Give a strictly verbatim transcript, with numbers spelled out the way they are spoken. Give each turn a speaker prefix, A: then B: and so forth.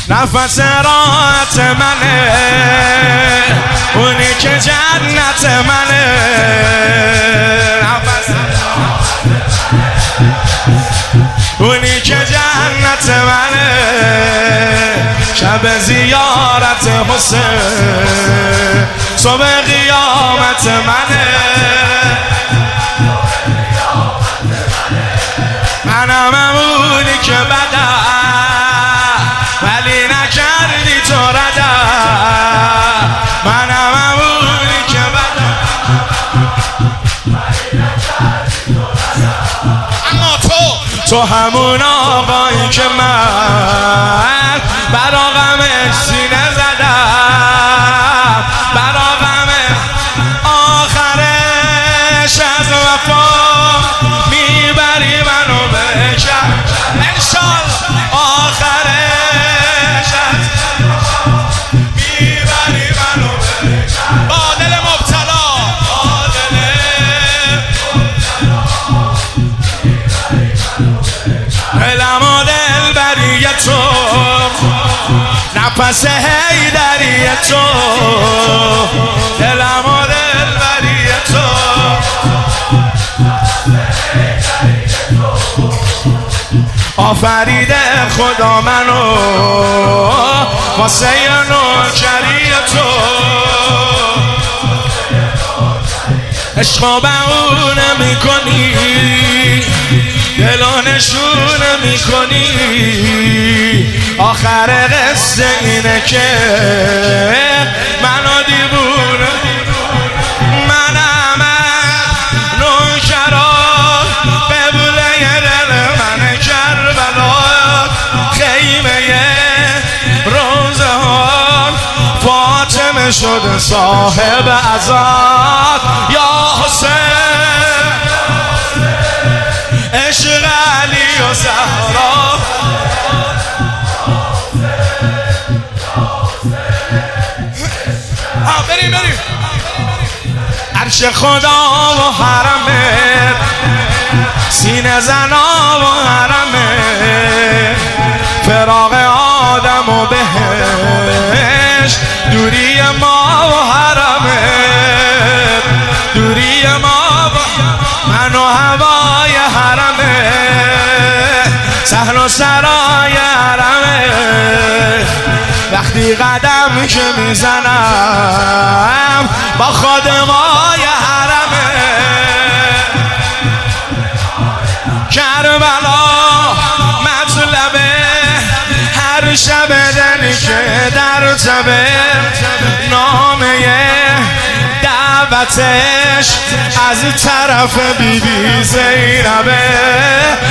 A: نفس راحت منه، اونی که جنت منه. نفس اونی که جنت منه، شب زیارت حسین صبح قیامت منه. منم اونی که بدم ولی نکردی تو ردم. منم اونی که بدم اما تو تو همون آقایی که من برا غمش سینه زدم، برا غم آخرش از وفا میبری منو بکن انشال. آخرش از میبری منو بکن با دل مبتلا، با دل دلم و دل بری تو، نفس حیدری تو، دلم و دل بری تو. آفریده خدا منو واسه نوکری تو، عشقا بهونه میکنی، دلو نشونه میکنی. آخر قصه اینه که منو دیوونه، منم نوکران قبله دل من کربلا، خیمه روزه ها فاطمه شده صاحب عزاد. یا حسین عشق علی و زهرا، بریم بریم عرش خدا و حرمه، سینه زنا و حرمه، فراق آدم و بهش دوری ما و حرمه، دوری ما و من و هوای حرمه، سهل و سرای حرمه. وقتی قدم که میزنم با خادمای حرمه، کربلا مطلبه هر شب دلی که در تبه، نامه دعوتش از طرف بی بی زینبه.